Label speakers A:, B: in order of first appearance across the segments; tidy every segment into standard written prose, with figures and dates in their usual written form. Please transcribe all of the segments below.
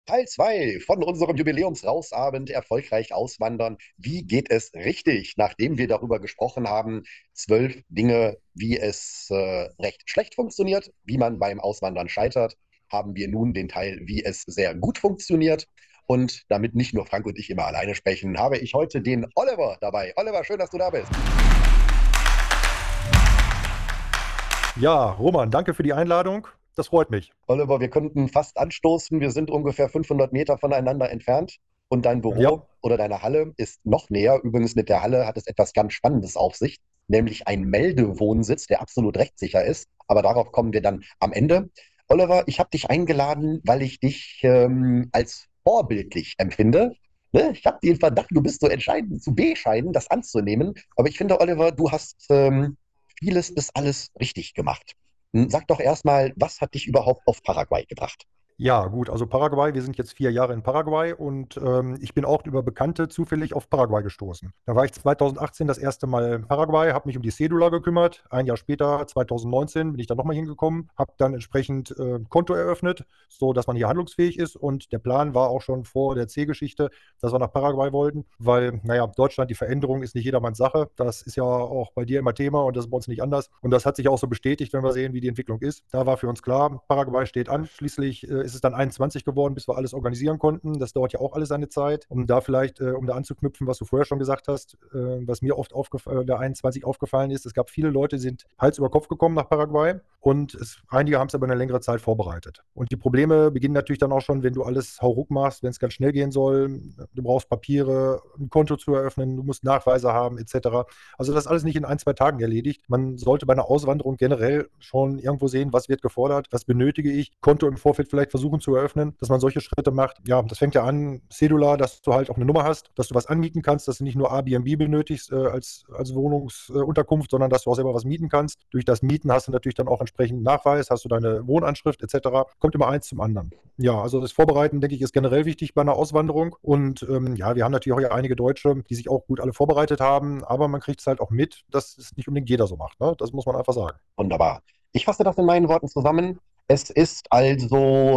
A: Teil 2 von unserem Jubiläumsrausabend Erfolgreich auswandern. Wie geht es richtig? Nachdem wir darüber gesprochen haben, 12 Dinge, wie es recht schlecht funktioniert, wie man beim Auswandern scheitert, haben wir nun den Teil, wie es sehr gut funktioniert. Und damit nicht nur Frank und ich immer alleine sprechen, habe ich heute den Oliver dabei. Oliver, schön, dass du da bist.
B: Ja, Roman, danke für die Einladung. Das freut mich.
A: Oliver, wir könnten fast anstoßen. Wir sind ungefähr 500 Meter voneinander entfernt und dein
B: Ja,
A: Büro oder deine Halle ist noch näher. Übrigens, mit der Halle hat es etwas ganz Spannendes auf sich, nämlich ein Meldewohnsitz, der absolut rechtssicher ist. Aber darauf kommen wir dann am Ende. Oliver, ich habe dich eingeladen, weil ich dich als vorbildlich empfinde. Ne? Ich habe den Verdacht, du bist so entscheidend zu bescheiden, das anzunehmen. Aber ich finde, Oliver, du hast vieles bis alles richtig gemacht. Sag doch erstmal, was hat dich überhaupt auf Paraguay gebracht?
B: ja, gut. Also Paraguay, wir sind jetzt 4 Jahre in Paraguay und ich bin auch über Bekannte zufällig auf Paraguay gestoßen. Da war ich 2018 das erste Mal in Paraguay, habe mich um die Cedula gekümmert. Ein Jahr später, 2019, bin ich dann nochmal hingekommen, habe dann entsprechend Konto eröffnet, so dass man hier handlungsfähig ist. Und der Plan war auch schon vor der C-Geschichte, dass wir nach Paraguay wollten, weil, naja, Deutschland, die Veränderung ist nicht jedermanns Sache. Das ist ja auch bei dir immer Thema und das ist bei uns nicht anders. Und das hat sich auch so bestätigt, wenn wir sehen, wie die Entwicklung ist. Da war für uns klar, Paraguay steht an. Schließlich ist es dann 21 geworden, bis wir alles organisieren konnten. Das dauert ja auch alles seine Zeit. Um da vielleicht, um da anzuknüpfen, was du vorher schon gesagt hast, was mir oft der 21 aufgefallen ist, es gab viele Leute, die sind Hals über Kopf gekommen nach Paraguay und einige haben es aber eine längere Zeit vorbereitet. Und die Probleme beginnen natürlich dann auch schon, wenn du alles hauruck machst, wenn es ganz schnell gehen soll. Du brauchst Papiere, ein Konto zu eröffnen, du musst Nachweise haben, etc. Also das ist alles nicht in 1, 2 Tagen erledigt. Man sollte bei einer Auswanderung generell schon irgendwo sehen, was wird gefordert, was benötige ich, Konto im Vorfeld vielleicht versuchen zu eröffnen, dass man solche Schritte macht. Ja, das fängt ja an, Cedula, dass du halt auch eine Nummer hast, dass du was anmieten kannst, dass du nicht nur Airbnb benötigst als Wohnungsunterkunft, sondern dass du auch selber was mieten kannst. Durch das Mieten hast du natürlich dann auch entsprechend Nachweis, hast du deine Wohnanschrift etc. Kommt immer eins zum anderen. Ja, also das Vorbereiten, denke ich, ist generell wichtig bei einer Auswanderung. Und ja, wir haben natürlich auch ja einige Deutsche, die sich auch gut alle vorbereitet haben, aber man kriegt es halt auch mit, dass es nicht unbedingt jeder so macht. Ne? Das muss man einfach sagen.
A: Wunderbar. Ich fasse das in meinen Worten zusammen. Es ist also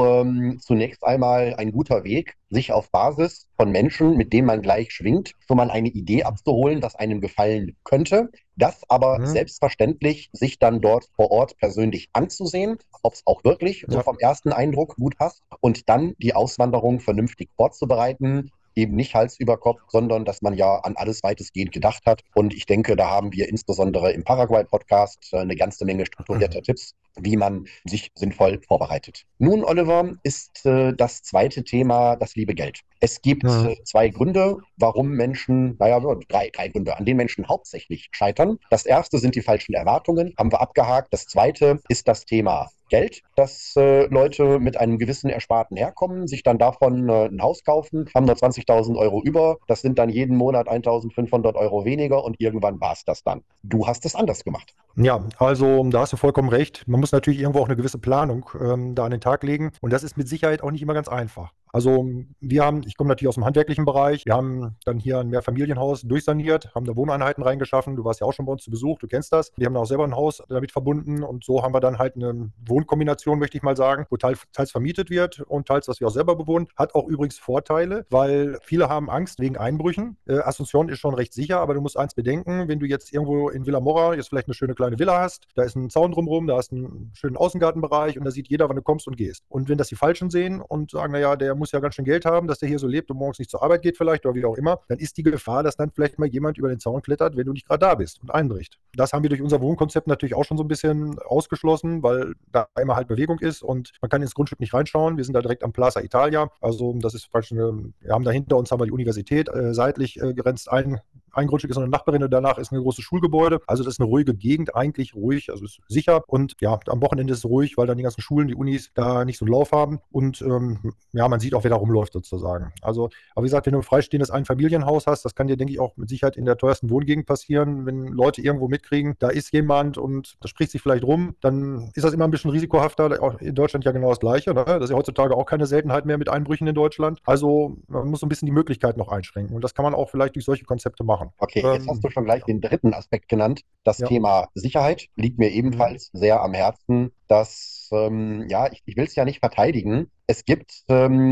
A: zunächst einmal ein guter Weg, sich auf Basis von Menschen, mit denen man gleich schwingt, schon mal eine Idee abzuholen, was einem gefallen könnte. Das aber
B: Mhm.
A: selbstverständlich sich dann dort vor Ort persönlich anzusehen, ob es auch wirklich so
B: Ja.
A: vom ersten Eindruck gut passt und dann die Auswanderung vernünftig vorzubereiten. Eben nicht Hals über Kopf, sondern dass man ja an alles weitestgehend gedacht hat. Und ich denke, da haben wir insbesondere im Paraguay-Podcast eine ganze Menge strukturierter Tipps, wie man sich sinnvoll vorbereitet. Nun, Oliver, ist das zweite Thema das liebe Geld. Es gibt
B: Mhm.
A: zwei Gründe, warum Menschen, naja, drei Gründe, an denen Menschen hauptsächlich scheitern. Das erste sind die falschen Erwartungen, haben wir abgehakt. Das zweite ist das Thema Geld, dass Leute mit einem gewissen Ersparten herkommen, sich dann davon ein Haus kaufen, haben nur 20.000 Euro über. Das sind dann jeden Monat 1.500 Euro weniger und irgendwann war es das dann. Du hast es anders gemacht.
B: Ja, also da hast du vollkommen recht. Man muss natürlich irgendwo auch eine gewisse Planung da an den Tag legen. Und das ist mit Sicherheit auch nicht immer ganz einfach. Also ich komme natürlich aus dem handwerklichen Bereich. Wir haben dann hier ein Mehrfamilienhaus durchsaniert, haben da Wohneinheiten reingeschaffen. Du warst ja auch schon bei uns zu Besuch, du kennst das. Wir haben auch selber ein Haus damit verbunden und so haben wir dann halt eine Wohnkombination, möchte ich mal sagen, wo teils vermietet wird und teils, was wir auch selber bewohnen. Hat auch übrigens Vorteile, weil viele haben Angst wegen Einbrüchen. Asunción ist schon recht sicher, aber du musst eins bedenken, wenn du jetzt irgendwo in Villa Morra jetzt vielleicht eine schöne kleine Villa hast, da ist ein Zaun drumherum, da hast einen schönen Außengartenbereich und da sieht jeder, wann du kommst und gehst. Und wenn das die Falschen sehen und sagen, naja, der muss ja ganz schön Geld haben, dass der hier so lebt und morgens nicht zur Arbeit geht vielleicht oder wie auch immer, dann ist die Gefahr, dass dann vielleicht mal jemand über den Zaun klettert, wenn du nicht gerade da bist und einbricht. Das haben wir durch unser Wohnkonzept natürlich auch schon so ein bisschen ausgeschlossen, weil da immer halt Bewegung ist und man kann ins Grundstück nicht reinschauen. Wir sind da direkt am Plaza Italia, also das ist praktisch wir haben da hinter uns haben wir die Universität, seitlich grenzt ein Grundstück ist noch eine Nachbarin und danach ist ein großes Schulgebäude. Also das ist eine ruhige Gegend, eigentlich ruhig, also ist sicher. Und ja, am Wochenende ist es ruhig, weil dann die ganzen Schulen, die Unis da nicht so einen Lauf haben. Und ja, man sieht auch, wer da rumläuft sozusagen. Also, aber wie gesagt, wenn du ein freistehendes Einfamilienhaus hast, das kann dir, denke ich, auch mit Sicherheit in der teuersten Wohngegend passieren, wenn Leute irgendwo mitkriegen, da ist jemand und das spricht sich vielleicht rum, dann ist das immer ein bisschen risikohafter. Auch in Deutschland ja genau das Gleiche. Ne? Das ist ja heutzutage auch keine Seltenheit mehr mit Einbrüchen in Deutschland. Also man muss so ein bisschen die Möglichkeit noch einschränken. Und das kann man auch vielleicht durch solche Konzepte machen.
A: Okay, jetzt hast du schon gleich
B: Ja,
A: den dritten Aspekt genannt. Das
B: ja.
A: Thema Sicherheit liegt mir
B: Mhm.
A: ebenfalls sehr am Herzen, dass ja, ich will es ja nicht verteidigen. Es gibt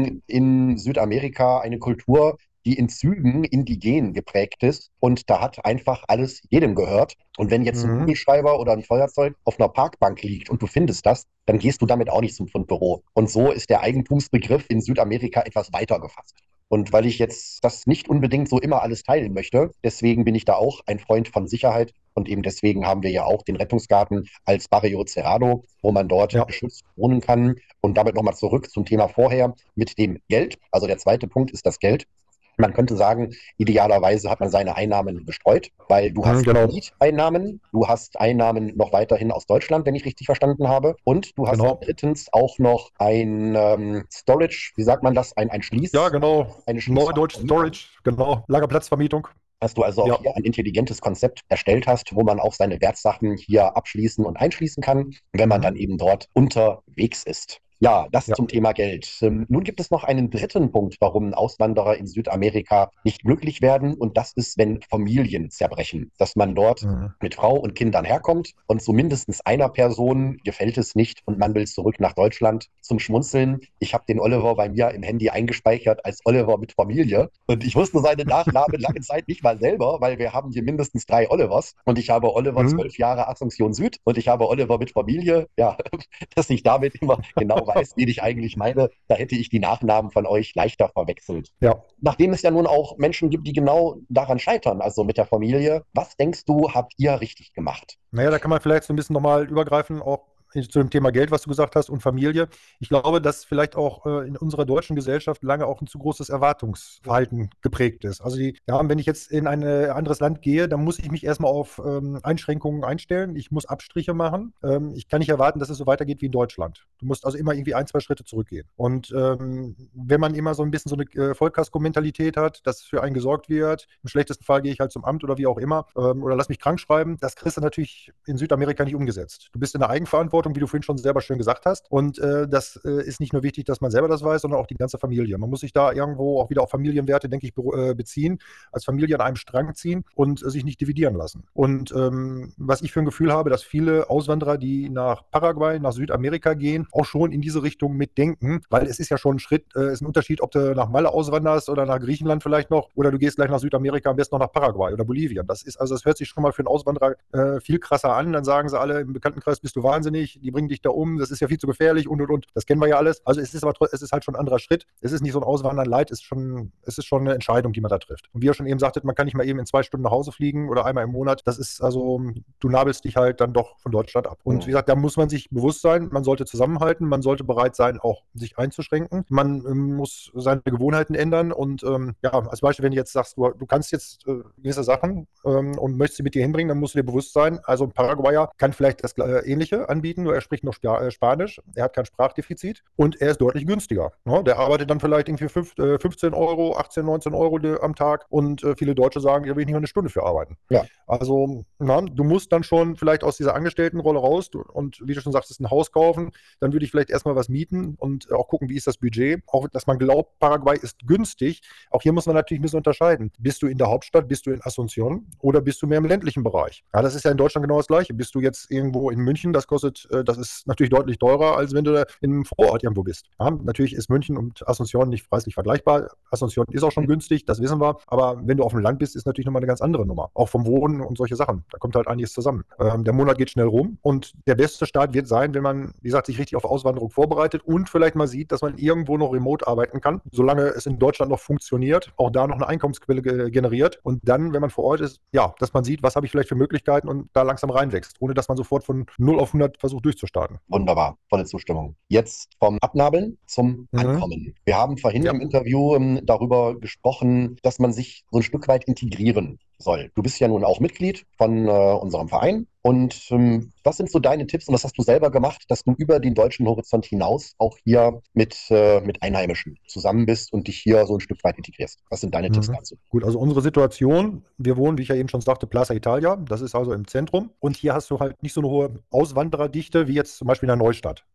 A: in Südamerika eine Kultur, die in Zügen indigen geprägt ist. Und da hat einfach alles jedem gehört. Und wenn jetzt ein
B: Mhm.
A: Kugelschreiber oder ein Feuerzeug auf einer Parkbank liegt und du findest das, dann gehst du damit auch nicht zum Fundbüro. Und so ist der Eigentumsbegriff in Südamerika etwas weiter gefasst. Und weil ich jetzt das nicht unbedingt so immer alles teilen möchte, deswegen bin ich da auch ein Freund von Sicherheit. Und eben deswegen haben wir ja auch den Rettungsgarten als Barrio Cerrado, wo man dort
B: Ja.
A: geschützt wohnen kann. Und damit nochmal zurück zum Thema vorher mit dem Geld. Also der zweite Punkt ist das Geld. Man könnte sagen, idealerweise hat man seine Einnahmen gestreut, weil du
B: Mhm,
A: hast
B: genau.
A: Mieteinnahmen, du hast Einnahmen noch weiterhin aus Deutschland, wenn ich richtig verstanden habe, und du hast
B: Genau.
A: drittens auch noch ein Storage, wie sagt man das,
B: Ja, genau.
A: eine
B: Neudeutsch
A: Schließfachvermietung,
B: Storage, genau. Lagerplatzvermietung.
A: dass du also auch
B: Ja.
A: hier ein intelligentes Konzept erstellt hast, wo man auch seine Wertsachen hier abschließen und einschließen kann, wenn man
B: Mhm.
A: dann eben dort unterwegs ist. Ja, das
B: Ja.
A: zum Thema Geld. Nun gibt es noch einen dritten Punkt, warum Auswanderer in Südamerika nicht glücklich werden, und das ist, wenn Familien zerbrechen, dass man dort
B: Mhm.
A: mit Frau und Kindern herkommt und so mindestens einer Person gefällt es nicht und man will zurück nach Deutschland zum Schmunzeln. Ich habe den Oliver bei mir im Handy eingespeichert als Oliver mit Familie und ich wusste seinen Nachnamen lange Zeit nicht mal selber, weil wir haben hier mindestens 3 Olivers und ich habe Oliver
B: Mhm.
A: 12 Jahre Asunción Süd und ich habe Oliver mit Familie. Ja, dass ich damit immer genau weiß, wen ich eigentlich meine, da hätte ich die Nachnamen von euch leichter verwechselt.
B: Ja.
A: Nachdem es ja nun auch Menschen gibt, die genau daran scheitern, also mit der Familie, was denkst du, habt ihr richtig gemacht?
B: Naja, da kann man vielleicht so ein bisschen nochmal übergreifen, auch zu dem Thema Geld, was du gesagt hast, und Familie. Ich glaube, dass vielleicht auch in unserer deutschen Gesellschaft lange auch ein zu großes Erwartungsverhalten geprägt ist. Also ja, wenn ich jetzt in ein anderes Land gehe, dann muss ich mich erstmal auf Einschränkungen einstellen. Ich muss Abstriche machen. Ich kann nicht erwarten, dass es so weitergeht wie in Deutschland. Du musst also immer irgendwie ein, zwei Schritte zurückgehen. Und wenn man immer so ein bisschen so eine Vollkasko-Mentalität hat, dass für einen gesorgt wird, im schlechtesten Fall gehe ich halt zum Amt oder wie auch immer, oder lass mich krank schreiben, das kriegst du natürlich in Südamerika nicht umgesetzt. Du bist in der Eigenverantwortung, wie du vorhin schon selber schön gesagt hast. Und das ist nicht nur wichtig, dass man selber das weiß, sondern auch die ganze Familie. Man muss sich da irgendwo auch wieder auf Familienwerte, denke ich, beziehen, als Familie an einem Strang ziehen und sich nicht dividieren lassen. Und was ich für ein Gefühl habe, dass viele Auswanderer, die nach Paraguay, nach Südamerika gehen, auch schon in diese Richtung mitdenken, weil es ist ja schon ein Schritt, ist ein Unterschied, ob du nach Malle auswanderst oder nach Griechenland vielleicht noch, oder du gehst gleich nach Südamerika, am besten noch nach Paraguay oder Bolivien. Das hört sich schon mal für einen Auswanderer viel krasser an. Dann sagen sie alle, im Bekanntenkreis bist du wahnsinnig, die bringen dich da um, das ist ja viel zu gefährlich und. Das kennen wir ja alles. Also es ist aber es ist halt schon ein anderer Schritt. Es ist nicht so ein Auswandern light, es ist schon eine Entscheidung, die man da trifft. Und wie ihr schon eben sagtet, man kann nicht mal eben in 2 Stunden nach Hause fliegen oder einmal im Monat. Das ist also, du nabelst dich halt dann doch von Deutschland ab. Und wie
A: Hm.
B: gesagt, da muss man sich bewusst sein, man sollte zusammenhalten, man sollte bereit sein, auch sich einzuschränken. Man muss seine Gewohnheiten ändern und ja, als Beispiel, wenn du jetzt sagst, du kannst jetzt gewisse Sachen und möchtest sie mit dir hinbringen, dann musst du dir bewusst sein, also ein Paraguayer kann vielleicht das Ähnliche anbieten, nur er spricht noch Spanisch, er hat kein Sprachdefizit und er ist deutlich günstiger. Ne? Der arbeitet dann vielleicht irgendwie 15 Euro, 18, 19 Euro am Tag und viele Deutsche sagen, da will ich nicht mal eine Stunde für arbeiten.
A: Ja.
B: Also, na, du musst dann schon vielleicht aus dieser Angestelltenrolle raus und wie du schon sagst, ein Haus kaufen, dann würde ich vielleicht erstmal was mieten und auch gucken, wie ist das Budget. Auch, dass man glaubt, Paraguay ist günstig. Auch hier muss man natürlich ein bisschen unterscheiden. Bist du in der Hauptstadt, bist du in Asunción oder bist du mehr im ländlichen Bereich? Ja, das ist ja in Deutschland genau das Gleiche. Bist du jetzt irgendwo in München, das ist natürlich deutlich teurer, als wenn du da in einem Vorort irgendwo bist. Ja, natürlich ist München und Asunción nicht preislich vergleichbar. Asunción ist auch schon günstig, das wissen wir. Aber wenn du auf dem Land bist, ist natürlich nochmal eine ganz andere Nummer. Auch vom Wohnen und solche Sachen. Da kommt halt einiges zusammen. Der Monat geht schnell rum und der beste Start wird sein, wenn man, wie gesagt, sich richtig auf Auswanderung vorbereitet und vielleicht mal sieht, dass man irgendwo noch remote arbeiten kann, solange es in Deutschland noch funktioniert, auch da noch eine Einkommensquelle generiert und dann, wenn man vor Ort ist, ja, dass man sieht, was habe ich vielleicht für Möglichkeiten und da langsam reinwächst, ohne dass man sofort von 0 auf 100 versucht durchzustarten.
A: Wunderbar, volle Zustimmung. Jetzt vom Abnabeln zum
B: Mhm.
A: Ankommen. Wir haben vorhin
B: Ja.
A: im Interview darüber gesprochen, dass man sich so ein Stück weit integrieren soll. Du bist ja nun auch Mitglied von unserem Verein. Und was sind so deine Tipps, und das hast du selber gemacht, dass du über den deutschen Horizont hinaus auch hier mit Einheimischen zusammen bist und dich hier so ein Stück weit integrierst? Was sind deine Tipps
B: Mhm.
A: dazu?
B: Gut, also unsere Situation, wir wohnen, wie ich ja eben schon sagte, Plaza Italia, das ist also im Zentrum und hier hast du halt nicht so eine hohe Auswandererdichte wie jetzt zum Beispiel in der Neustadt.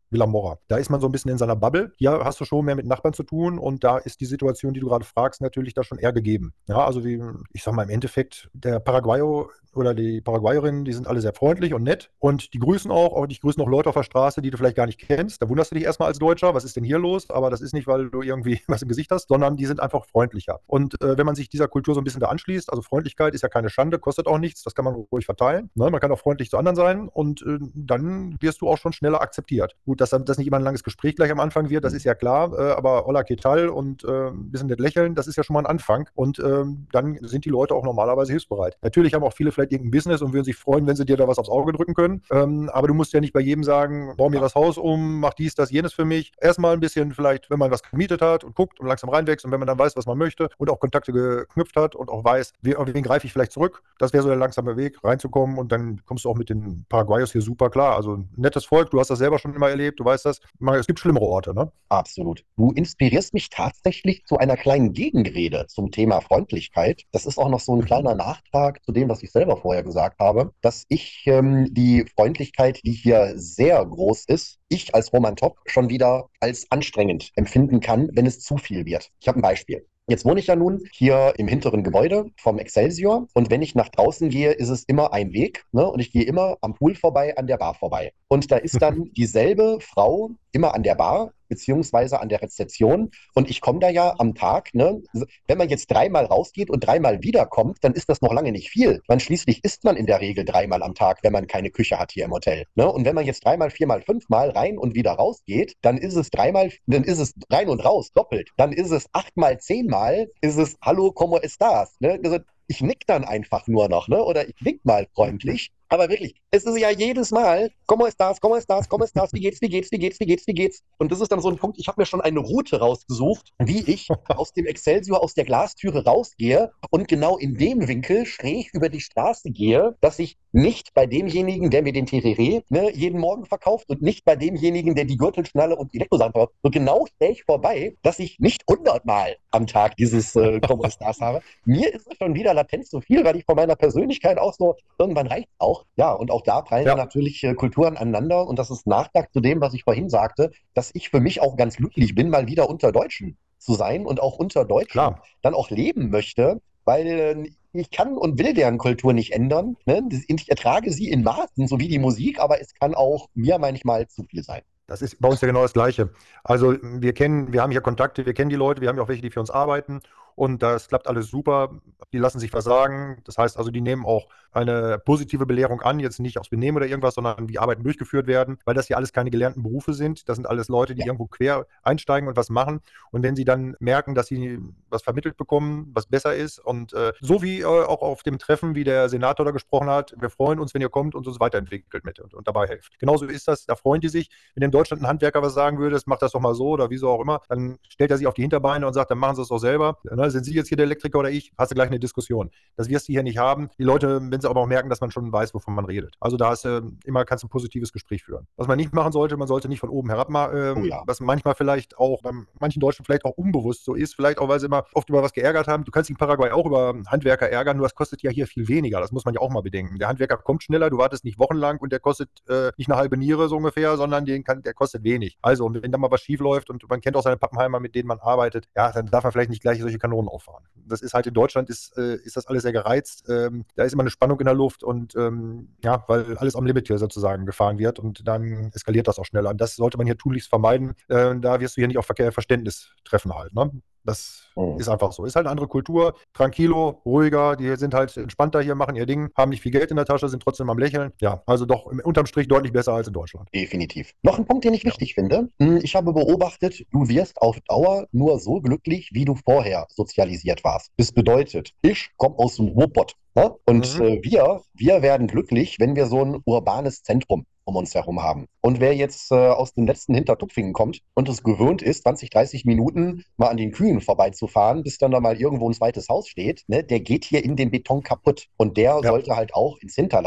B: Villamoura. Da ist man so ein bisschen in seiner Bubble. Hier hast du schon mehr mit Nachbarn zu tun und da ist die Situation, die du gerade fragst, natürlich da schon eher gegeben. Ja, also wie, ich sag mal im Endeffekt, der Paraguayo oder die Paraguayerinnen, die sind alle sehr freundlich und nett und die grüßen auch dich grüßen auch Leute auf der Straße, die du vielleicht gar nicht kennst. Da wunderst du dich erstmal als Deutscher, was ist denn hier los? Aber das ist nicht, weil du irgendwie was im Gesicht hast, sondern die sind einfach freundlicher. Und wenn man sich dieser Kultur so ein bisschen da anschließt, also Freundlichkeit ist ja keine Schande, kostet auch nichts, das kann man ruhig verteilen. Ne? Man kann auch freundlich zu anderen sein und dann wirst du auch schon schneller akzeptiert. Gut, dass das nicht immer ein langes Gespräch gleich am Anfang wird, das ist ja klar, aber hola, ¿qué tal? Und ein bisschen nett lächeln, das ist ja schon mal ein Anfang. Und dann sind die Leute auch normalerweise hilfsbereit. Natürlich haben auch viele vielleicht irgendein Business und würden sich freuen, wenn sie dir da was aufs Auge drücken können. Aber du musst ja nicht bei jedem sagen, bau mir das Haus um, mach dies, das, jenes für mich. Erstmal ein bisschen vielleicht, wenn man was gemietet hat und guckt und langsam reinwächst und wenn man dann weiß, was man möchte und auch Kontakte geknüpft hat und auch weiß, auf wen greife ich vielleicht zurück. Das wäre so der langsame Weg, reinzukommen und dann kommst du auch mit den Paraguayos hier super klar. Also ein nettes Volk, du hast das selber schon immer erlebt, du weißt das. Es gibt schlimmere Orte, ne?
A: Absolut. Du inspirierst mich tatsächlich zu einer kleinen Gegenrede zum Thema Freundlichkeit. Das ist auch noch so ein kleiner Nachtrag zu dem, was ich selber vorher gesagt habe, dass ich die Freundlichkeit, die hier sehr groß ist, ich als Roman Top schon wieder als anstrengend empfinden kann, wenn es zu viel wird. Ich habe ein Beispiel. Jetzt wohne ich ja nun hier im hinteren Gebäude vom Excelsior und wenn ich nach draußen gehe, ist es immer ein Weg, ne? Und ich gehe immer am Pool vorbei, an der Bar vorbei. Und da ist dann dieselbe Frau immer an der Bar beziehungsweise an der Rezeption und ich komme da ja am Tag, ne? Wenn man jetzt dreimal rausgeht und dreimal wiederkommt, dann ist das noch lange nicht viel. Man schließlich isst man in der Regel dreimal am Tag, wenn man keine Küche hat hier im Hotel, ne? Und wenn man jetzt dreimal, viermal, fünfmal rein und wieder rausgeht, dann ist es dreimal, dann ist es rein und raus doppelt. Dann ist es achtmal, zehnmal, ist es Hallo, ¿cómo estás? Ne? Also ich nick dann einfach nur noch, ne? Oder ich wink mal freundlich. Aber wirklich, es ist ja jedes Mal, ¿cómo estás? ¿Cómo estás? ¿Cómo estás? Wie geht's? Wie geht's? Wie geht's? Wie geht's? Wie geht's? Und das ist dann so ein Punkt, ich habe mir schon eine Route rausgesucht, wie ich aus dem Excelsior, aus der Glastüre rausgehe und genau in dem Winkel schräg über die Straße gehe, dass ich nicht bei demjenigen, der mir den Tereré, ne, jeden Morgen verkauft und nicht bei demjenigen, der die Gürtelschnalle und die Elektrosachen verkauft, so genau schräg vorbei, dass ich nicht 100-mal am Tag dieses ¿cómo estás? Habe. Mir ist es schon wieder latent zu viel, weil ich von meiner Persönlichkeit auch so, irgendwann reicht auch. Ja, und auch da prallen dann
B: Ja,
A: natürlich Kulturen aneinander und das ist Nachtrag zu dem, was ich vorhin sagte, dass ich für mich auch ganz glücklich bin, mal wieder unter Deutschen zu sein und auch unter Deutschen
B: klar.
A: dann auch leben möchte, weil ich kann und will deren Kultur nicht ändern. Ne? Ich ertrage sie in Maßen, so wie die Musik, aber es kann auch mir manchmal zu viel sein.
B: Das ist bei uns ja genau das Gleiche. Also wir haben hier Kontakte, wir kennen die Leute, wir haben ja auch welche, die für uns arbeiten und das klappt alles super. Die lassen sich was sagen. Das heißt also, die nehmen auch eine positive Belehrung an, jetzt nicht aufs Benehmen oder irgendwas, sondern wie Arbeiten durchgeführt werden, weil das hier alles keine gelernten Berufe sind. Das sind alles Leute, die
A: Ja.
B: irgendwo quer einsteigen und was machen. Und wenn sie dann merken, dass sie was vermittelt bekommen, was besser ist und so wie auch auf dem Treffen, wie der Senator da gesprochen hat, wir freuen uns, wenn ihr kommt und uns weiterentwickelt mit und dabei helft. Genauso ist das, da freuen die sich. Wenn in Deutschland ein Handwerker was sagen würde, mach das doch mal so oder wieso auch immer, dann stellt er sich auf die Hinterbeine und sagt, dann machen sie es doch selber. Ne, sind Sie jetzt hier der Elektriker oder ich? Hast du gleich eine Diskussion. Das wirst du hier nicht haben. Die Leute, wenn sie aber auch merken, dass man schon weiß, wovon man redet. Also da hast du immer, kannst du ein positives Gespräch führen. Was man nicht machen sollte, man sollte nicht von oben herab
A: Oh ja.
B: was manchmal vielleicht auch bei manchen Deutschen vielleicht auch unbewusst so ist, vielleicht auch, weil sie immer oft über was geärgert haben. Du kannst dich in Paraguay auch über Handwerker ärgern, nur das kostet ja hier viel weniger. Das muss man ja auch mal bedenken. Der Handwerker kommt schneller, du wartest nicht wochenlang und der kostet nicht eine halbe Niere so ungefähr, sondern der kostet wenig. Also, und wenn da mal was schief läuft und man kennt auch seine Pappenheimer, mit denen man arbeitet, ja, dann darf man vielleicht nicht gleich solche Kanonen auffahren. Das ist halt in Deutschland, ist das alles sehr gereizt. Da ist immer eine Spannung in der Luft und ja, weil alles am Limit hier sozusagen gefahren wird und dann eskaliert das auch schneller. Und das sollte man hier tunlichst vermeiden. Da wirst du hier nicht auf Verständnis treffen halt. Ne? Das
A: Mhm.
B: ist einfach so. Ist halt eine andere Kultur. Tranquilo, ruhiger, die sind halt entspannter hier, machen ihr Ding, haben nicht viel Geld in der Tasche, sind trotzdem am Lächeln. Ja, also doch unterm Strich deutlich besser als in Deutschland.
A: Definitiv. Noch ein Punkt, den ich
B: Ja.
A: wichtig finde. Ich habe beobachtet, du wirst auf Dauer nur so glücklich, wie du vorher sozialisiert warst. Das bedeutet, ich komme aus dem Ruhrpott. Ne? Und
B: Mhm.
A: wir werden glücklich, wenn wir so ein urbanes Zentrum um uns herum haben. Und wer jetzt aus dem letzten Hintertupfingen kommt und es gewöhnt ist, 20, 30 Minuten mal an den Kühen vorbeizufahren, bis dann da mal irgendwo ein zweites Haus steht, ne, der geht hier in den Beton kaputt. Und der
B: Ja.
A: sollte halt auch ins Hinterland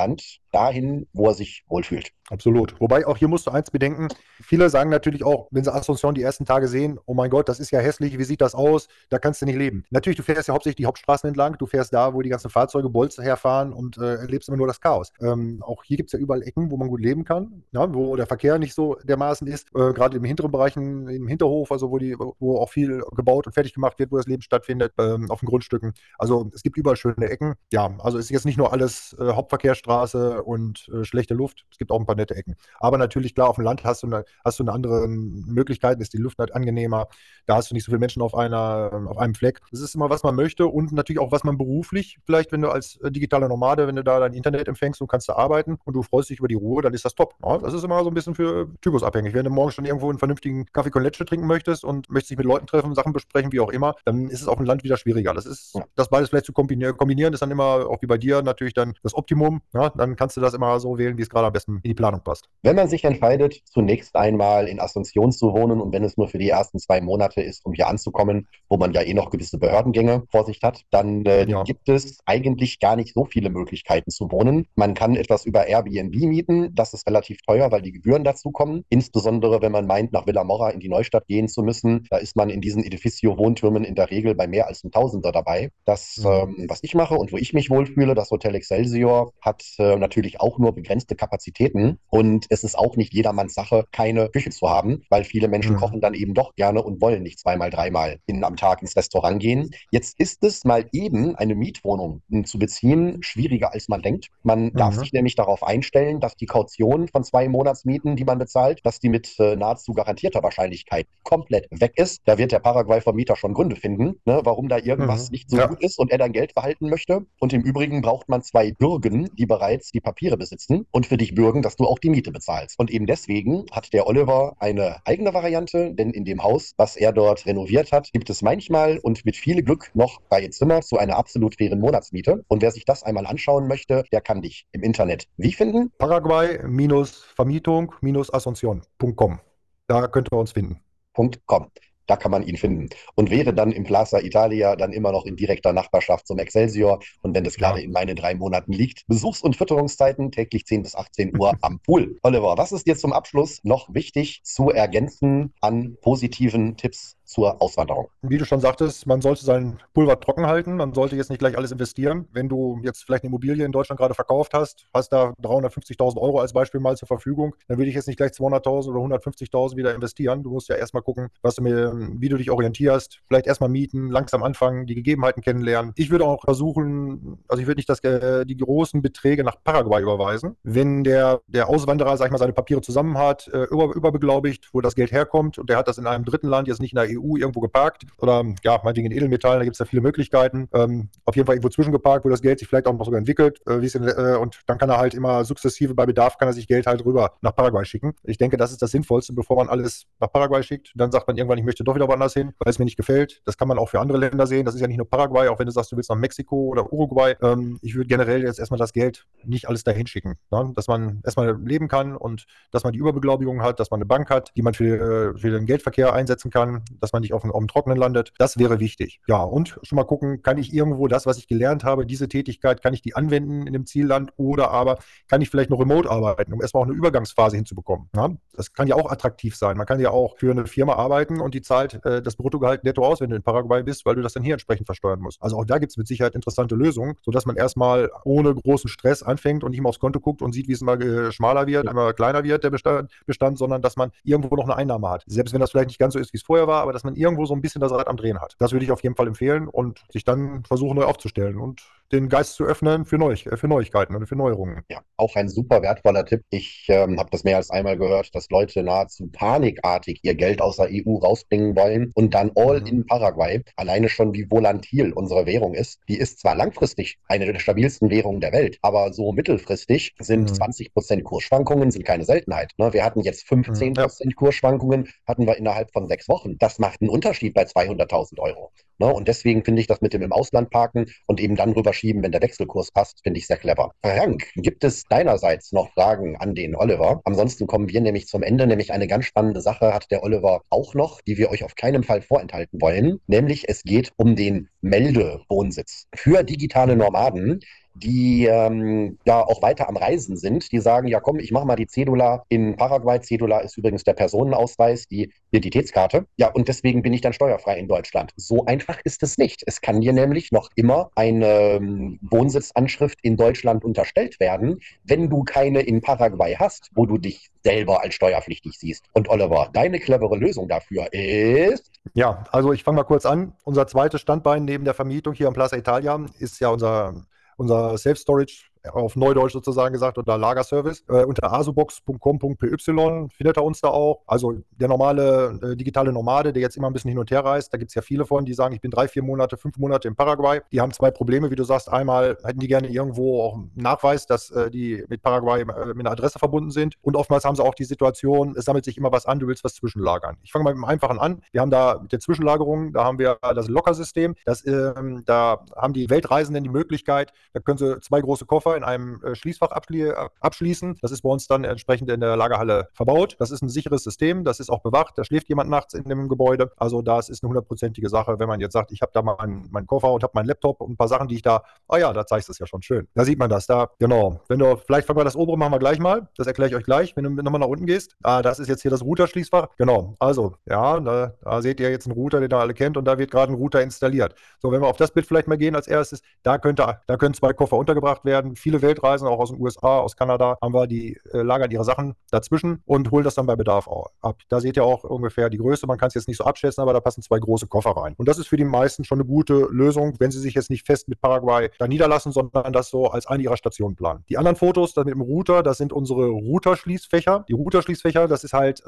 A: dahin, wo er sich wohlfühlt.
B: Absolut. Wobei auch hier musst du eins bedenken, viele sagen natürlich auch, wenn sie Asunción die ersten Tage sehen, oh mein Gott, das ist ja hässlich, wie sieht das aus, da kannst du nicht leben. Natürlich, du fährst ja hauptsächlich die Hauptstraßen entlang, du fährst da, wo die ganzen Fahrzeuge Bolzen herfahren und erlebst immer nur das Chaos. Auch hier gibt es ja überall Ecken, wo man gut leben kann, ja, wo der Verkehr nicht so dermaßen ist, gerade im hinteren Bereichen, im Hinterhof, also wo auch viel gebaut und fertig gemacht wird, wo das Leben stattfindet, auf den Grundstücken. Also es gibt überall schöne Ecken. Ja, also es ist jetzt nicht nur alles Hauptverkehrsstraße und schlechte Luft, es gibt auch ein paar nette Ecken. Aber natürlich, klar, auf dem Land hast du eine andere Möglichkeit, ist die Luft halt angenehmer, da hast du nicht so viele Menschen auf einem Fleck. Das ist immer, was man möchte und natürlich auch, was man beruflich, vielleicht, wenn du als digitaler Nomade, wenn du da dein Internet empfängst und kannst da arbeiten und du freust dich über die Ruhe, dann ist das top. Ja, das ist immer so ein bisschen für Typus abhängig. Wenn du morgens schon irgendwo einen vernünftigen Kaffee con Leche trinken möchtest und möchtest dich mit Leuten treffen, Sachen besprechen, wie auch immer, dann ist es auf dem Land wieder schwieriger. Das beides vielleicht zu kombinieren, ist dann immer, auch wie bei dir, natürlich dann das Optimum. Ja, dann kannst du das immer so wählen, wie es gerade am besten in die Planung passt.
A: Wenn man sich entscheidet, zunächst einmal in Asunción zu wohnen und wenn es nur für die ersten 2 Monate ist, um hier anzukommen, wo man ja eh noch gewisse Behördengänge vor sich hat, dann
B: Ja.
A: gibt es eigentlich gar nicht so viele Möglichkeiten zu wohnen. Man kann etwas über Airbnb mieten, das ist relativ teuer, weil die Gebühren dazu kommen. Insbesondere, wenn man meint, nach Vilamorra in die Neustadt gehen zu müssen, da ist man in diesen Edificio-Wohntürmen in der Regel bei mehr als 1.000er dabei. Das, was ich mache und wo ich mich wohlfühle, das Hotel Excelsior, hat natürlich auch nur begrenzte Kapazitäten und es ist auch nicht jedermanns Sache, keine Küche zu haben, weil viele Menschen
B: Mhm.
A: kochen dann eben doch gerne und wollen nicht zweimal, dreimal am Tag ins Restaurant gehen. Jetzt ist es mal eben eine Mietwohnung zu beziehen schwieriger, als man denkt. Man darf
B: Mhm.
A: sich nämlich darauf einstellen, dass die Kaution von 2 Monatsmieten, die man bezahlt, dass die mit nahezu garantierter Wahrscheinlichkeit komplett weg ist. Da wird der Paraguay-Vermieter schon Gründe finden, ne, warum da irgendwas
B: Mhm.
A: nicht so
B: Ja.
A: gut ist und er dann Geld behalten möchte. Und im Übrigen braucht man 2 Bürgen, die bereits die Papiere besitzen und für dich bürgen, dass du auch die Miete bezahlst. Und eben deswegen hat der Oliver eine eigene Variante, denn in dem Haus, was er dort renoviert hat, gibt es manchmal und mit viel Glück noch freie Zimmer zu einer absolut fairen Monatsmiete. Und wer sich das einmal anschauen möchte, der kann dich im Internet wie finden?
B: Paraguay-Vermietung-Asunción.com. Da könnt ihr uns finden.
A: .com. Da kann man ihn finden. Und wäre dann im Plaza Italia dann immer noch in direkter Nachbarschaft zum Excelsior. Und wenn das gerade
B: Ja.
A: in meinen 3 Monaten liegt, Besuchs- und Fütterungszeiten täglich 10 bis 18 Uhr am Pool. Oliver, was ist dir zum Abschluss noch wichtig zu ergänzen an positiven Tipps zur Auswanderung?
B: Wie du schon sagtest, man sollte sein Pulver trocken halten. Man sollte jetzt nicht gleich alles investieren. Wenn du jetzt vielleicht eine Immobilie in Deutschland gerade verkauft hast da 350.000 Euro als Beispiel mal zur Verfügung, dann würde ich jetzt nicht gleich 200.000 oder 150.000 wieder investieren. Du musst ja erstmal gucken, wie du dich orientierst. Vielleicht erstmal mieten, langsam anfangen, die Gegebenheiten kennenlernen. Ich würde auch versuchen, also ich würde nicht die großen Beträge nach Paraguay überweisen. Wenn der Auswanderer, sag ich mal, seine Papiere zusammen hat, überbeglaubigt, wo das Geld herkommt und der hat das in einem dritten Land, jetzt nicht in der EU, irgendwo geparkt oder ja, meinetwegen in Edelmetallen, da gibt es ja viele Möglichkeiten. Auf jeden Fall irgendwo zwischengeparkt, wo das Geld sich vielleicht auch noch sogar entwickelt. Und dann kann er halt immer sukzessive bei Bedarf, kann er sich Geld halt rüber nach Paraguay schicken. Ich denke, das ist das Sinnvollste, bevor man alles nach Paraguay schickt. Dann sagt man irgendwann, ich möchte doch wieder woanders hin, weil es mir nicht gefällt. Das kann man auch für andere Länder sehen. Das ist ja nicht nur Paraguay, auch wenn du sagst, du willst nach Mexiko oder Uruguay. Ich würde generell jetzt erstmal das Geld nicht alles dahin schicken. Ne? Dass man erstmal leben kann und dass man die Überbeglaubigung hat, dass man eine Bank hat, die man für den Geldverkehr einsetzen kann, dass man nicht auf dem Trockenen landet. Das wäre wichtig. Ja, und schon mal gucken, kann ich irgendwo das, was ich gelernt habe, diese Tätigkeit, kann ich die anwenden in dem Zielland oder aber kann ich vielleicht noch remote arbeiten, um erstmal auch eine Übergangsphase hinzubekommen. Ja? Das kann ja auch attraktiv sein. Man kann ja auch für eine Firma arbeiten und die zahlt das Bruttogehalt netto aus, wenn du in Paraguay bist, weil du das dann hier entsprechend versteuern musst. Also auch da gibt es mit Sicherheit interessante Lösungen, sodass man erstmal ohne großen Stress anfängt und nicht mal aufs Konto guckt und sieht, wie es immer schmaler wird, immer kleiner wird, der Bestand, sondern dass man irgendwo noch eine Einnahme hat. Selbst wenn das vielleicht nicht ganz so ist, wie es vorher war, aber dass man irgendwo so ein bisschen das Rad am Drehen hat. Das würde ich auf jeden Fall empfehlen und sich dann versuchen, neu aufzustellen und den Geist zu öffnen für Neuigkeiten und für Neuerungen.
A: Ja, auch ein super wertvoller Tipp. Ich habe das mehr als einmal gehört, dass Leute nahezu panikartig ihr Geld aus der EU rausbringen wollen und dann all
B: Mhm.
A: in Paraguay. Alleine schon wie volatil unsere Währung ist. Die ist zwar langfristig eine der stabilsten Währungen der Welt, aber so mittelfristig sind
B: Mhm.
A: 20% Kursschwankungen sind keine Seltenheit. Ne? Wir hatten jetzt
B: Mhm. Ja.
A: 15% Kursschwankungen, hatten wir innerhalb von 6 Wochen. Das macht einen Unterschied bei 200.000 Euro. Ne? Und deswegen finde ich das mit dem im Ausland parken und eben dann rüberschieben, wenn der Wechselkurs passt, finde ich sehr clever. Frank, gibt es deinerseits noch Fragen an den Oliver? Ansonsten kommen wir nämlich zum Ende, nämlich eine ganz spannende Sache hat der Oliver auch noch, die wir euch auf keinen Fall vorenthalten wollen, nämlich es geht um den Meldewohnsitz für digitale
B: Mhm.
A: Nomaden, die ja auch weiter am Reisen sind, die sagen, ja komm, ich mache mal die Cedula in Paraguay. Cedula ist übrigens der Personenausweis, die Identitätskarte. Ja, und deswegen bin ich dann steuerfrei in Deutschland. So einfach ist es nicht. Es kann dir nämlich noch immer eine Wohnsitzanschrift in Deutschland unterstellt werden, wenn du keine in Paraguay hast, wo du dich selber als steuerpflichtig siehst. Und Oliver, deine clevere Lösung dafür ist,
B: Ja, also ich fange mal kurz an. Unser zweites Standbein neben der Vermietung hier am Plaza Italia ist ja unser Self-Storage, auf Neudeutsch sozusagen gesagt, oder Lagerservice. Unter asubox.com.py findet er uns da auch. Also der normale digitale Nomade, der jetzt immer ein bisschen hin und her reist, da gibt es ja viele von, die sagen, ich bin 3, 4 Monate, 5 Monate in Paraguay. Die haben zwei Probleme, wie du sagst. Einmal hätten die gerne irgendwo auch einen Nachweis, dass die mit Paraguay mit einer Adresse verbunden sind. Und oftmals haben sie auch die Situation, es sammelt sich immer was an, du willst was zwischenlagern. Ich fange mal mit dem Einfachen an. Wir haben da mit der Zwischenlagerung, da haben wir das Locker-System. Da haben die Weltreisenden die Möglichkeit, da können sie zwei große Koffer in einem Schließfach abschließen. Das ist bei uns dann entsprechend in der Lagerhalle verbaut. Das ist ein sicheres System, das ist auch bewacht. Da schläft jemand nachts in dem Gebäude. Also das ist eine hundertprozentige Sache, wenn man jetzt sagt, ich habe da mal meinen Koffer und habe meinen Laptop und ein paar Sachen, die ich da, ja, da zeigst du es ja schon schön. Da sieht man das da. Genau. Vielleicht fangen wir das obere, machen wir gleich mal. Das erkläre ich euch gleich, wenn du nochmal nach unten gehst. Das ist jetzt hier das Router-Schließfach. Genau. Also, ja, da seht ihr jetzt einen Router, den ihr alle kennt und da wird gerade ein Router installiert. So, wenn wir auf das Bild vielleicht mal gehen als erstes, da können zwei Koffer untergebracht werden. Viele Weltreisende, auch aus den USA, aus Kanada, die lagern ihre Sachen dazwischen und holen das dann bei Bedarf ab. Da seht ihr auch ungefähr die Größe. Man kann es jetzt nicht so abschätzen, aber da passen zwei große Koffer rein. Und das ist für die meisten schon eine gute Lösung, wenn sie sich jetzt nicht fest mit Paraguay da niederlassen, sondern das so als eine ihrer Stationen planen. Die anderen Fotos, das mit dem Router, das sind unsere Router-Schließfächer. Die Router-Schließfächer, das ist halt,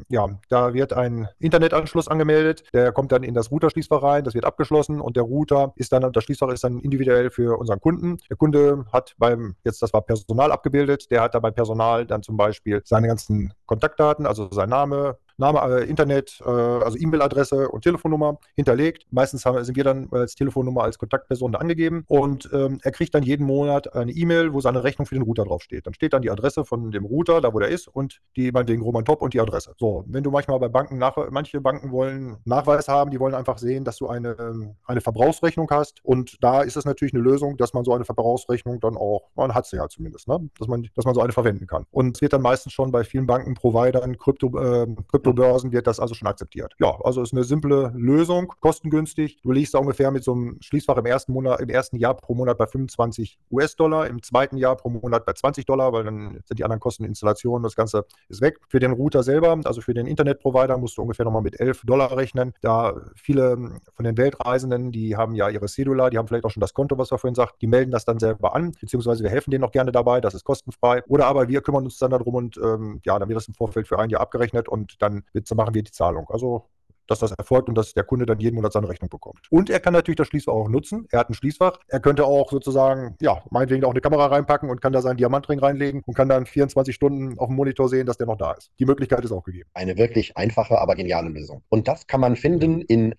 B: da wird ein Internetanschluss angemeldet, der kommt dann in das Router-Schließfach rein, das wird abgeschlossen und das Schließfach ist dann individuell für unseren Kunden. Der Kunde hat das war Personal abgebildet, der hat da bei Personal dann zum Beispiel seine ganzen Kontaktdaten, also sein Name, Internet, also E-Mail-Adresse und Telefonnummer hinterlegt. Meistens sind wir dann als Telefonnummer, als Kontaktperson da angegeben und er kriegt dann jeden Monat eine E-Mail, wo seine Rechnung für den Router draufsteht. Dann steht dann die Adresse von dem Router, da wo der ist und meinetwegen Roman Top und die Adresse. So, wenn du manchmal bei Banken, manche Banken wollen Nachweis haben, die wollen einfach sehen, dass du eine Verbrauchsrechnung hast und da ist es natürlich eine Lösung, dass man so eine Verbrauchsrechnung dann auch, man hat sie ja zumindest, ne? Dass man so eine verwenden kann. Und es wird dann meistens schon bei vielen Banken, Providern, Kryptobörsen wird das also schon akzeptiert. Ja, also ist eine simple Lösung, kostengünstig. Du liegst da ungefähr mit so einem Schließfach im ersten Jahr pro Monat bei 25 US-Dollar, im zweiten Jahr pro Monat bei 20 Dollar, weil dann sind die anderen Kosten Installation, das Ganze ist weg. Für den Router selber, also für den Internetprovider, musst du ungefähr nochmal mit 11 Dollar rechnen. Da viele von den Weltreisenden, die haben ja ihre Cedula, die haben vielleicht auch schon das Konto, was wir vorhin sagt, die melden das dann selber an, beziehungsweise wir helfen denen auch gerne dabei, das ist kostenfrei. Oder aber wir kümmern uns dann darum und dann wird das im Vorfeld für ein Jahr abgerechnet und dann machen wir die Zahlung. Also dass das erfolgt und dass der Kunde dann jeden Monat seine Rechnung bekommt. Und er kann natürlich das Schließfach auch nutzen. Er hat ein Schließfach. Er könnte auch sozusagen, ja, meinetwegen auch eine Kamera reinpacken und kann da seinen Diamantring reinlegen und kann dann 24 Stunden auf dem Monitor sehen, dass der noch da ist. Die Möglichkeit ist auch gegeben.
A: eine wirklich einfache, aber geniale Lösung. Und das kann man finden in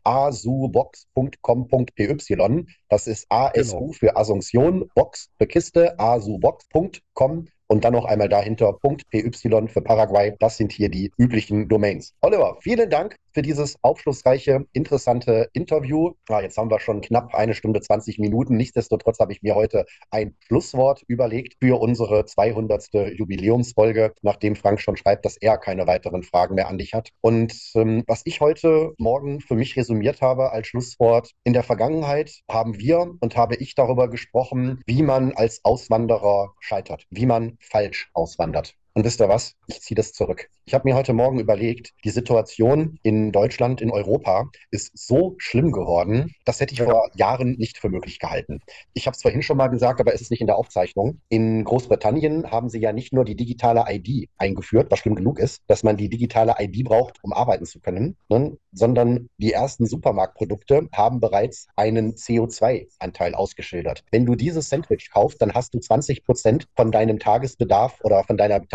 A: asubox.com.py. Das ist
B: Genau.
A: ASU für Asunción, Box für Kiste, asubox.com und dann noch einmal dahinter .py für Paraguay. Das sind hier die üblichen Domains. Oliver, vielen Dank für dieses aufschlussreiche, interessante Interview. Jetzt haben wir schon knapp 1 Stunde 20 Minuten. Nichtsdestotrotz habe ich mir heute ein Schlusswort überlegt für unsere 200. Jubiläumsfolge, nachdem Frank schon schreibt, dass er keine weiteren Fragen mehr an dich hat. Und was ich heute Morgen für mich resümiert habe als Schlusswort, in der Vergangenheit haben wir und habe ich darüber gesprochen, wie man als Auswanderer scheitert, wie man falsch auswandert. Und wisst ihr was? Ich ziehe das zurück. Ich habe mir heute Morgen überlegt, die Situation in Deutschland, in Europa ist so schlimm geworden, das hätte ich
B: Ja.
A: vor Jahren nicht für möglich gehalten. Ich habe es vorhin schon mal gesagt, aber es ist nicht in der Aufzeichnung. In Großbritannien haben sie ja nicht nur die digitale ID eingeführt, was schlimm genug ist, dass man die digitale ID braucht, um arbeiten zu können, ne? Sondern die ersten Supermarktprodukte haben bereits einen CO2-Anteil ausgeschildert. Wenn du dieses Sandwich kaufst, dann hast du 20% von deinem Tagesbedarf oder von deiner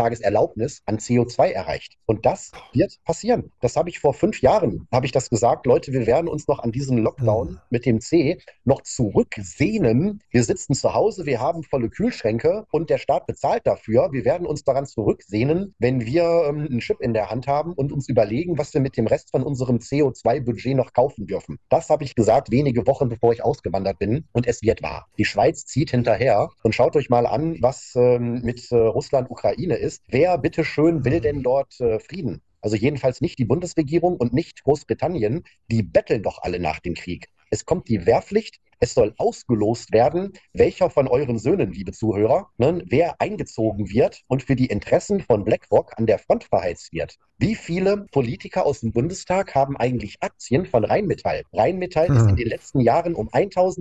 A: Tageserlaubnis an CO2 erreicht. Und das wird passieren. Das habe ich vor 5 Jahren, habe ich das gesagt, Leute, wir werden uns noch an diesen Lockdown mit dem C noch zurücksehnen. Wir sitzen zu Hause, wir haben volle Kühlschränke und der Staat bezahlt dafür. Wir werden uns daran zurücksehnen, wenn wir einen Chip in der Hand haben und uns überlegen, was wir mit dem Rest von unserem CO2-Budget noch kaufen dürfen. Das habe ich gesagt, wenige Wochen bevor ich ausgewandert bin, und es wird wahr. Die Schweiz zieht hinterher und schaut euch mal an, was mit Russland, Ukraine ist. Wer bitteschön will denn dort Frieden? Also jedenfalls nicht die Bundesregierung und nicht Großbritannien. Die betteln doch alle nach dem Krieg. Es kommt die Wehrpflicht. Es soll ausgelost werden, welcher von euren Söhnen, liebe Zuhörer, wer eingezogen wird und für die Interessen von BlackRock an der Front verheizt wird. Wie viele Politiker aus dem Bundestag haben eigentlich Aktien von Rheinmetall? Rheinmetall ist in den letzten Jahren um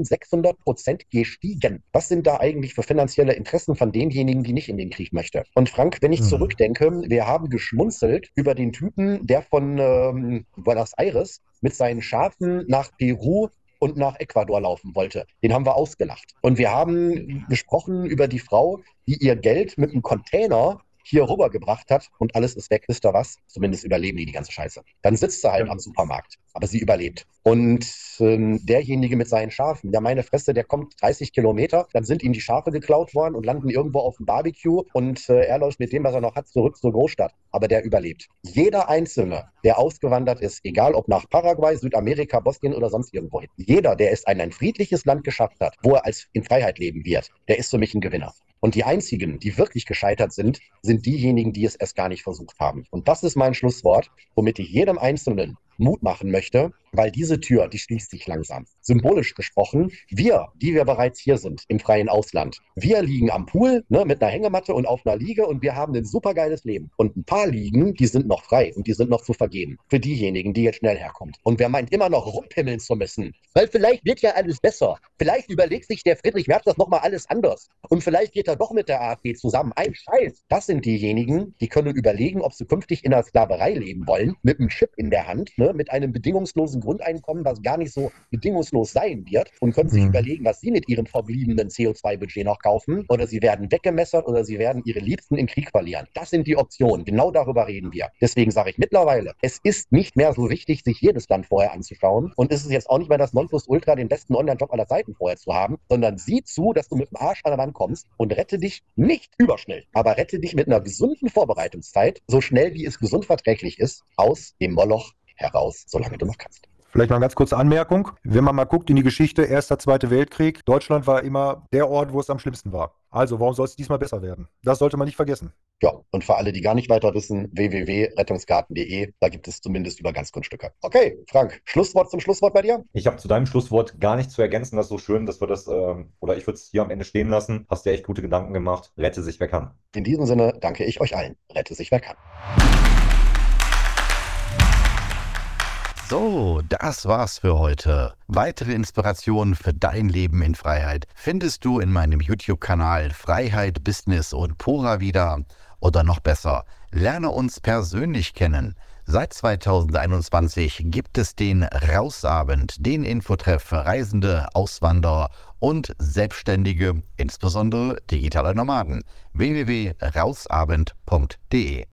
A: 1600% gestiegen. Was sind da eigentlich für finanzielle Interessen von denjenigen, die nicht in den Krieg möchten? Und Frank, wenn ich zurückdenke, wir haben geschmunzelt über den Typen, der von Buenos Aires mit seinen Schafen nach Peru und nach Ecuador laufen wollte. Den haben wir ausgelacht. Und wir haben gesprochen über die Frau, die ihr Geld mit einem Container hier rübergebracht hat und alles ist weg. Wisst ihr was? Zumindest überleben die ganze Scheiße. Dann sitzt sie halt am Supermarkt, aber sie überlebt. Und derjenige mit seinen Schafen, ja meine Fresse, der kommt 30 Kilometer, dann sind ihm die Schafe geklaut worden und landen irgendwo auf dem Barbecue und er läuft mit dem, was er noch hat, zurück zur Großstadt. Aber der überlebt. Jeder Einzelne, der ausgewandert ist, egal ob nach Paraguay, Südamerika, Bosnien oder sonst irgendwo hin, jeder, der es in ein friedliches Land geschafft hat, wo er als in Freiheit leben wird, der ist für mich ein Gewinner. Und die einzigen, die wirklich gescheitert sind, sind diejenigen, die es erst gar nicht versucht haben. Und das ist mein Schlusswort, womit ich jedem Einzelnen Mut machen möchte, weil diese Tür, die schließt sich langsam. Symbolisch gesprochen, wir, die wir bereits hier sind, im freien Ausland, wir liegen am Pool mit einer Hängematte und auf einer Liege und wir haben ein supergeiles Leben. Und ein paar Liegen, die sind noch frei und die sind noch zu vergeben. Für diejenigen, die jetzt schnell herkommt. Und wer meint, immer noch rumpimmeln zu müssen, weil vielleicht wird ja alles besser. Vielleicht überlegt sich der Friedrich Merz das nochmal alles anders. Und vielleicht geht er doch mit der AfD zusammen. Ein Scheiß. Das sind diejenigen, die können überlegen, ob sie künftig in der Sklaverei leben wollen, mit einem Chip in der Hand, mit einem bedingungslosen Grundeinkommen, was gar nicht so bedingungslos sein wird, und können sich überlegen, was sie mit ihrem verbliebenen CO2-Budget noch kaufen, oder sie werden weggemessert oder sie werden ihre Liebsten im Krieg verlieren. Das sind die Optionen. Genau darüber reden wir. Deswegen sage ich mittlerweile, es ist nicht mehr so wichtig, sich jedes Land vorher anzuschauen, und es ist jetzt auch nicht mehr das Nonplusultra, den besten Online-Job aller Zeiten vorher zu haben, sondern sieh zu, dass du mit dem Arsch an der Wand kommst und rette dich nicht überschnell, aber rette dich mit einer gesunden Vorbereitungszeit, so schnell wie es gesund verträglich ist, aus dem Moloch heraus, solange du noch kannst.
B: Vielleicht mal eine ganz kurze Anmerkung. Wenn man mal guckt in die Geschichte, Erster, Zweiter Weltkrieg, Deutschland war immer der Ort, wo es am schlimmsten war. Also warum soll es diesmal besser werden? Das sollte man nicht vergessen.
A: Ja, und für alle, die gar nicht weiter wissen, www.rettungsgarten.de, da gibt es zumindest Übergangsgrundstücke. Okay, Frank, Schlusswort zum Schlusswort bei dir?
C: Ich habe zu deinem Schlusswort gar nichts zu ergänzen. Das ist so schön, dass wir das, oder ich würde es hier am Ende stehen lassen. Hast dir echt gute Gedanken gemacht. Rette sich, wer kann.
A: In diesem Sinne danke ich euch allen. Rette sich, wer kann.
D: So, das war's für heute. Weitere Inspirationen für dein Leben in Freiheit findest du in meinem YouTube-Kanal Freiheit, Business und Pura wieder. Oder noch besser, lerne uns persönlich kennen. Seit 2021 gibt es den Rausabend, den Infotreff für Reisende, Auswanderer und Selbstständige, insbesondere digitale Nomaden. www.rausabend.de